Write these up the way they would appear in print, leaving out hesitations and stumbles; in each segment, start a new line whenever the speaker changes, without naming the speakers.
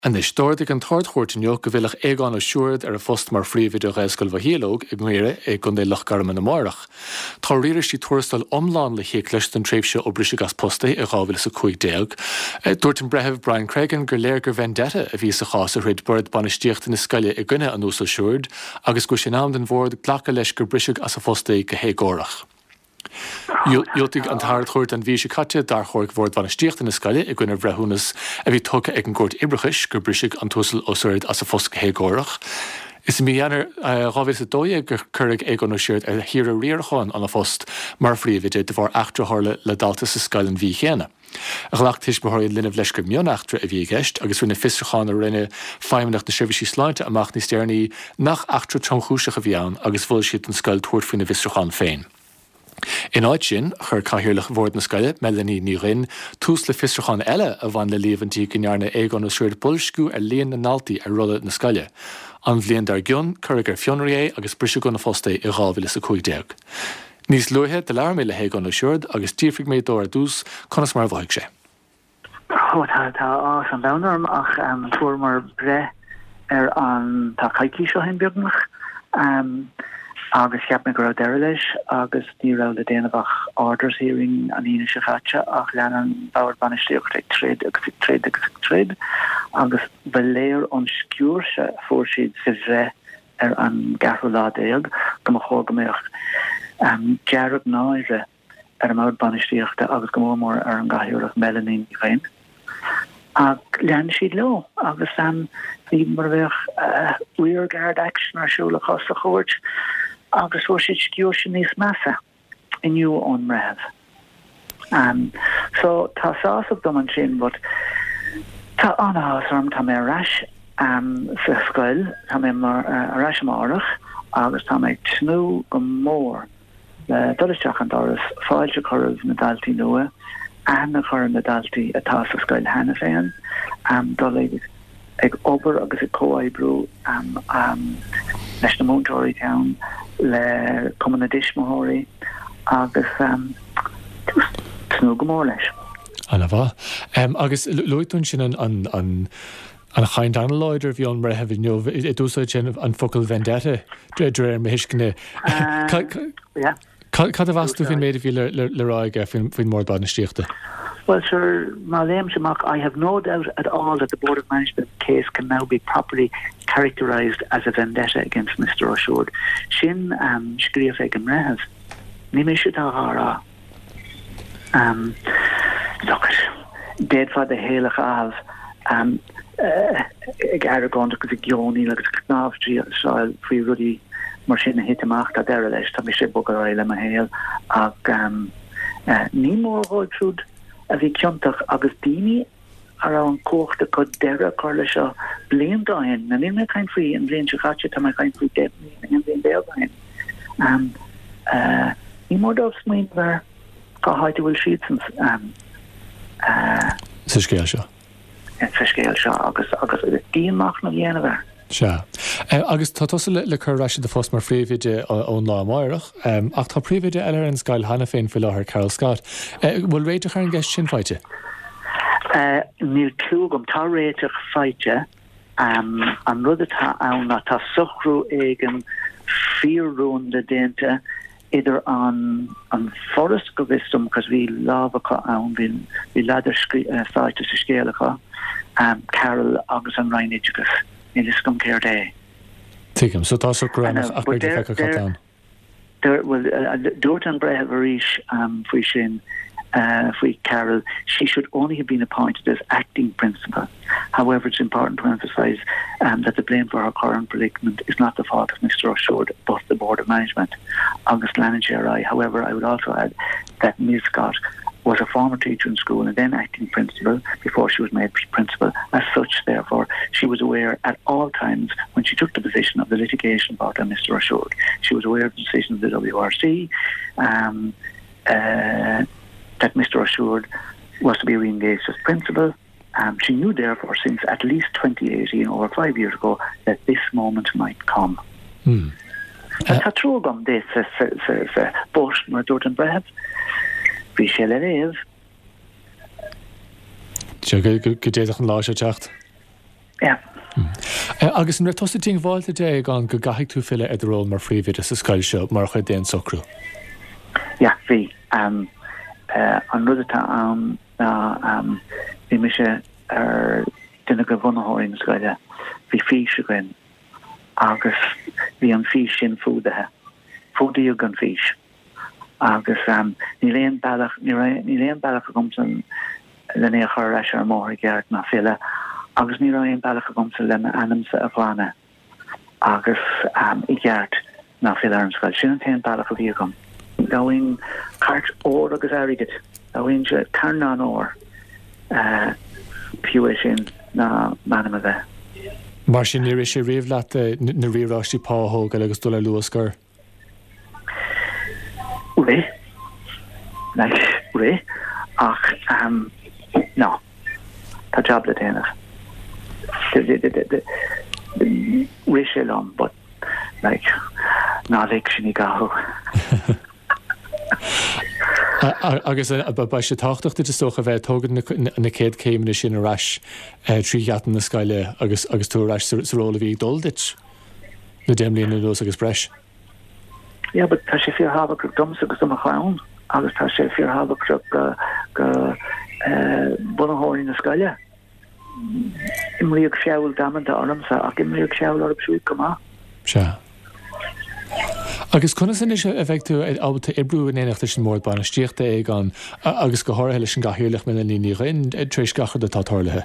An is stoirdig an thartchórtineo go bhfuilach éagán ó siúrad ar a fust mar phríomhide réascail bhahéalóg ag muire ag gon é lechgarman na marach. Tá riidir sí tuairistal omláin le chéic leis an tréimhse ó brise gas postaí a gábhfuil sa chuig déag. Dúirt an bretheh Brian Cregan gur léir gur vendetta a bhí sa chás a chuid bord banistíocht na scaile i gcuine an ús siúrd, agus go sin am den bhórd ghlacha leis gur brise as a fostaí go hégórach. Jotig an thartchóirt an bhí se caite dar chóirg bhórd banistíocht na scaile i gcuine bhrethúnas a bhí tucha ag an gcóirt ibrichis gur brise an túsal ó suirid as a fosca hégórach. Is mí anar rábhil sa dóide gur churig ag an siúrt a hir a riarcháin an a fost mar phríomhide de bhar achtra hála le dalta sa scail an bhí chéana. A ghlaachtis behoir linmh leis gur mionachtra a bhí gceist, agus rinne fistracháin a rinne feimnach na sibhísí sláinte amach ní stearnaí nach achtra tronchúiseach a bhíán agus bhfuil siad an scail tuairt faoine fistracháin féin. In áid sin, chur caitheoirlach bhórd na scaile, Melanie ní rinn, tús le fistracháin eile a bhain le líomhantí gnearna éagán ó suirid bolscú ar líon na naltaí ar rulla na scaile. An bhliaon dar gion, churig ar fionraí agus brise go na fóstaí i gábhfuil sa chuig déag. Níos luithe de lear mé le héagán ó siúrd agus tíofrigh méid dó ar dús conas mar bhaig sé.
Tá ás an bhenarm ach fuair mar bre ar an tá caiicí seo hen beagnach. Agus ceap me go deire leis agus ní ra le déanamh orders hearing an ine se chatte ach lean an bhar banistíocht ag tréad agus beléir an sciúrse fór siad sa bhré ar an garú lá déag go a chógaméocht dearad náire ar an bhar banistíochta agus go mór ar an gahiúach Melanie féin. Ag lean siad leo agus bhí mar bheith rearguard action arsúla chos a chóirt agus bhfuair siad sciúrse níos measa inniu ón mreibh. So tá sásamh dom an sin, but tá anhasarm tá mé rais sa scoil, tá mé mar rais amárach agus tá mé tnú go mór le dolisteach an doras fáilte choramh na daltaí nua ana choramh na daltaí atá sa scoil hena féin dolig ag obair agus ag cóibrú leis na Montory Town le cumann na dismóirí agus tnú go mór leis.
Anna bha. Agus luitún sin an chaint anláidir bhí an mar hefh neo i dúsáid sin an focail vendetta dréir me hiscinne. Cad a bhasú fin méidir bhí le ráige fin mór banistíochta?
Well, sir, I have no doubt at all that the Board of Management case can now be properly characterised as a vendetta against Mr. O'Shood. Shin scríomh ag an mreibh. Ní mé siad á look, dead for the héalach av ag Aragon agus ag Jóní agus knáftí sáil frí rudí mar sin a hitamach a deire leis tá mé sé bog a le a héal ag ní mór hóiltrúd a bhí ceantach agus daoine ar an cóchta go deire chuir lei seo blion dain na ní mé cain faoi an bblion se chatte tá mé cain faoi deimní an bblion déagain. Ní mór dóibh smaoin bhar go háite bhfuil siad
sa scéal seo.
Sa scéal seo agus díonach na dhéanamh.
Se. Agus tá tosa le chur raisi de fós mar phríomhide ón lá amárach, ach tá príomhide eile an scail hena féin fi láthir Carol Scott. Bhfuil réiteach ar an gceist sin fáite?
Níl clúgam tá réiteach fáite an rud atá ann tá suchrú ag an fíorún de déanta idir an forest go bhistum cos bhí lábhacha ann bhí leidir fáite sa scéalacha Carol agus an Rainíteachas. Ní is gom céir dé.
Tígam, so tá grannach ach beidir fecha catán.
Dúirt an brethebh arís faoi sin faoi Carol, she should only have been appointed as acting principal. However, it's important to emphasise that the blame for her current predicament is not the fault of Mr. O'Shood, but the Board of Management. August Lanage. However, I would also add that Ms. Scott was a former teacher in school and then acting principal before she was made principal. As such, therefore, she was aware at all times when she took the position of the litigation brought on Mr. O'Shood. She was aware of the decision of the WRC that Mr. O'Shood was to be re-engaged as principal. She knew, therefore, since at least 2018, over 5 years ago, that this moment might come. Tá trógam dé sa bóst mar dúirt an brethebh. Bhí sé le réamh.
Go déadach an lá sé teacht? Agus an tosta ting bháilte dé gan go gaigh tú fiile idirró mar phríomhide sa scoil seo mar chu déon socrú.
Ja, bhí an rud atá bhí me sé ar duine go bhunathirí na scoile bhí fís a gin agus bhí an fís sin fúdathe fúdaíodh an fís agus ní léon bailach a gomsa lenne chuir leis ar mór geart na fiile agus ní raon bailach a gomsa lenne animsa a bhlána agus I geart na fiile ar an scoil sin an taon bailach a bhí gom. Dáhain cart ór agus airigid dáhain se carná an ór piú sin na manam a bheith.
Mar sin ní sé riomh leat na riomhrátí páthóga agus dul luascar.
Ré ach no tá job le déanamh ré sé lom but ná le sin I gathú.
Agus ba sé táchtachta is socha bheith tógad na céad céimna sin aráis trí gheatan na scaile agus tú aráis sa róla bhí duldit na déimlíon na dós agus breis.
Ja, but tá sé fíor habh go domsa agus am a chaún agus tá sé fíor habh go bunathirí na scaile. Imríoh seabhil damanta ormsa ach imríoh seabhil ar bsúid go má.
Se. Agus chuna san is a bheith tú ábata ibrú in éachta sin mór banna stíochta gan agus go háir sin gathíirlach me ní réon tréis gachar atá tálathe.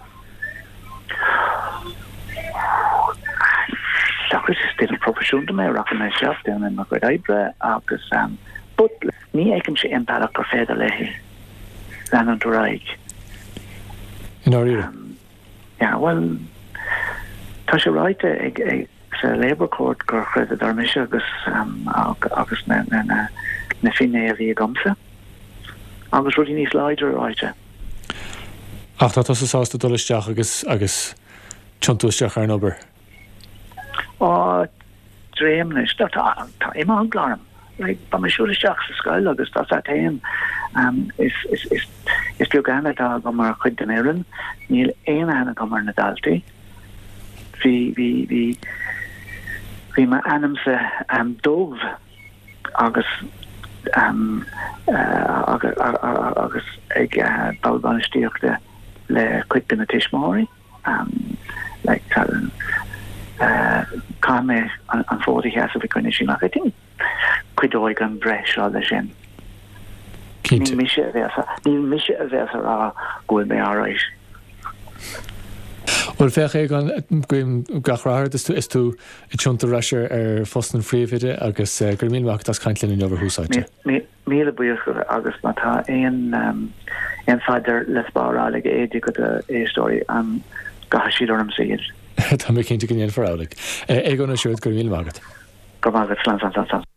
Agus is still profisiúnta mé ra mé seaf déan in mar go ébre agus but ní éicem sé impelach go féidir leihí lean an doráig.
In áíre?
Ja, well tá sé ráite ag sa Labour Court gur chuid ar mis agus na finné a bhí gomsa agus rudí níos leidir ráite.
Ach tá sásta dolisteach agus tiontúisteach ar an obair.
Dréimnis tá imime an glarm ba me siúisteach sa scoil agus tá taon is beag ganna dá go mar chuid den éireann níl éon hena go mar na daltaí hí me animsa dómh agus ag balbanistíochta le chuid den na tiismóirí cá mé an fódaí heas a bhí chuine sin ach ting cuidóig an breis á le sin. Ní mise a bheits ará gúil mé áráis.
Well fech gan gachráir is tú I túnta reisir ar fostan phríomhide agus gur míach tas caiintlinn in over húsáite.
Míle buochar agus mátá éon faidir lesbárála éidir go éistóí an gaha siad orm siad.
Tá mé cinnte gnéal forálaigh. Éag an siúd gur míle mágad.
Go mágad san.